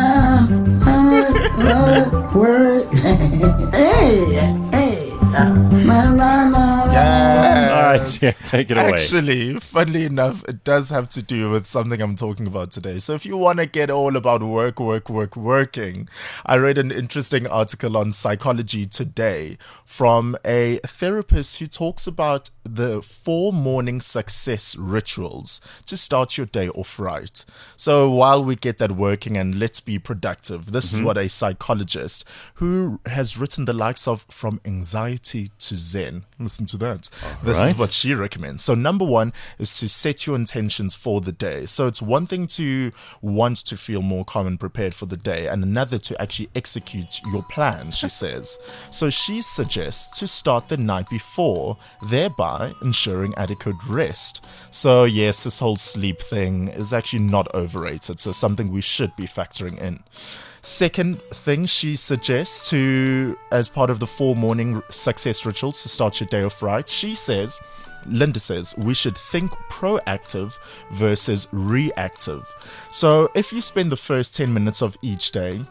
yes. All right, Sia, take it away. Actually, funnily enough, it does have to do with something I'm talking about today. So if you want to get all about work, work, work, working, I read an interesting article on Psychology Today from a therapist who talks about the four morning success rituals to start your day off right. So while we get that working and let's be productive, this is what a psychologist who has written the likes of From Anxiety to Zen. Listen to that. This right. is what she recommends. So number one is to set your intentions for the day. So it's one thing to want to feel more calm and prepared for the day, and another to actually execute your plan, she says. So she suggests to start the night before, thereby ensuring adequate rest. So yes, this whole sleep thing is actually not overrated, so something we should be factoring in. Second thing she suggests to, as part of the four morning success rituals to start your day off right, she says, Linda says, we should think proactive versus reactive. So if you spend the first ten minutes of each day,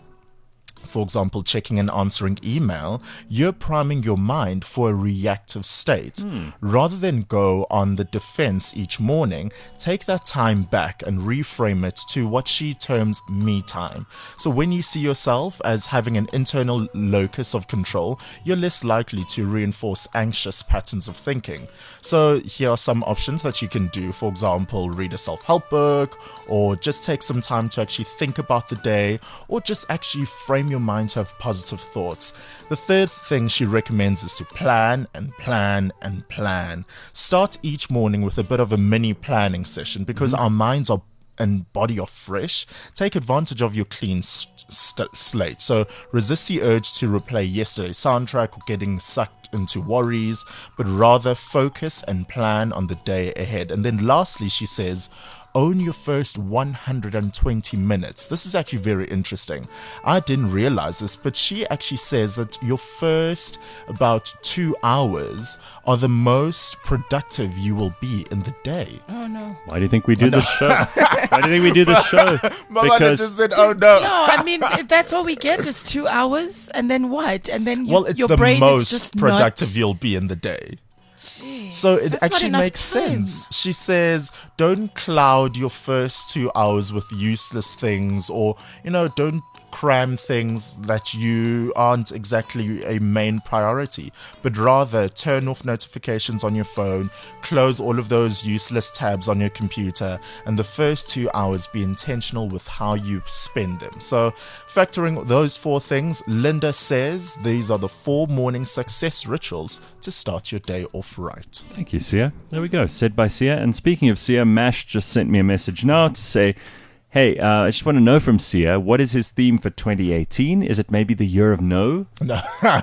for example, checking and answering email, you're priming your mind for a reactive state. Hmm. Rather than go on the defense each morning, take that time back and reframe it to what she terms me time. So when you see yourself as having an internal locus of control, you're less likely to reinforce anxious patterns of thinking. So here are some options that you can do. For example, read a self-help book, or just take some time to actually think about the day, or just actually frame your mind to have positive thoughts. The third thing she recommends is to plan and plan and plan. Start each morning with a bit of a mini planning session, because our minds are and body are fresh. Take advantage of your clean st- st- slate. So resist the urge to replay yesterday's soundtrack or getting sucked into worries, but rather focus and plan on the day ahead. And then lastly, she says, own your first one hundred twenty minutes. This is actually very interesting. I didn't realize this, but she actually says that your first about two hours are the most productive you will be in the day. Oh, no. Why do you think we do this show? Why do you think we do this show? Mama Because just said, oh no. No, I mean, that's all we get is two hours, and then what? And then you, Well, it's your the brain most is just productive not... you'll be in the day. Jeez, So it that's not actually enough makes time. sense. She says, don't cloud your first two hours with useless things, or, you know, don't cram things that you aren't exactly a main priority, but rather turn off notifications on your phone, close all of those useless tabs on your computer, and the first two hours be intentional with how you spend them. So factoring those four things, Linda says these are the four morning success rituals to start your day off right. Thank you, Sia. There we go. Said by Sia. And speaking of Sia, Mash just sent me a message now to say, hey, uh, I just want to know from Sia, what is his theme for twenty eighteen? Is it maybe the year of no? No,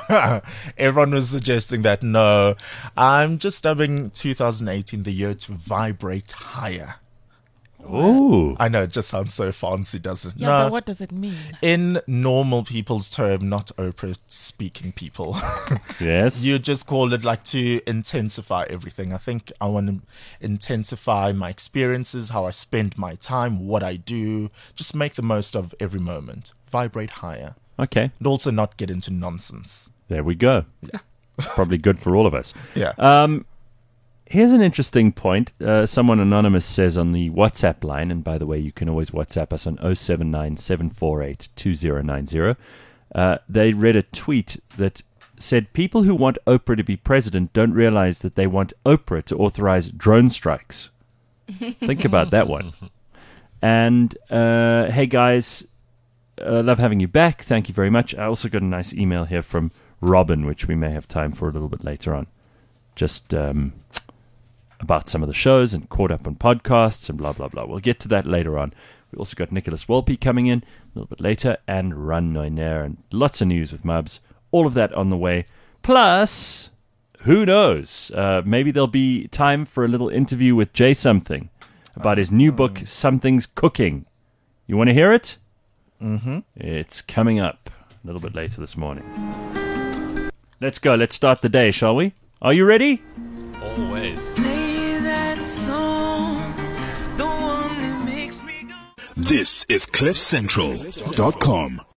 everyone was suggesting that. No, I'm just dubbing two thousand eighteen the year to vibrate higher. Ooh. I know, it just sounds so fancy, doesn't it? Yeah, no, but what does it mean? in normal people's term, not Oprah speaking people. Yes. You just call it like to intensify everything. I think I want to intensify my experiences, how I spend my time, what I do. Just make the most of every moment. Vibrate higher. Okay. And also not get into nonsense. There we go. Yeah. Probably good for all of us. Yeah. Um, here's an interesting point. Uh, someone anonymous says on the WhatsApp line, and by the way, you can always WhatsApp us on oh seven nine, seven four eight, two oh nine oh. Uh, they read a tweet that said people who want Oprah to be president don't realize that they want Oprah to authorize drone strikes. Think about that one. And uh, hey guys, uh, love having you back. Thank you very much. I also got a nice email here from Robin, which we may have time for a little bit later on. Just um, about some of the shows and caught up on podcasts and blah, blah, blah. We'll get to that later on. We also got Nicholas Wolpe coming in a little bit later, and Ran Noiner, and lots of news with Mubs. All of that on the way. Plus, who knows? Uh, maybe there'll be time for a little interview with Jay Something about his new book, Something's Cooking. You want to hear it? Mm-hmm. It's coming up a little bit later this morning. Let's go. Let's start the day, shall we? Are you ready? Always. This is cliff central dot com.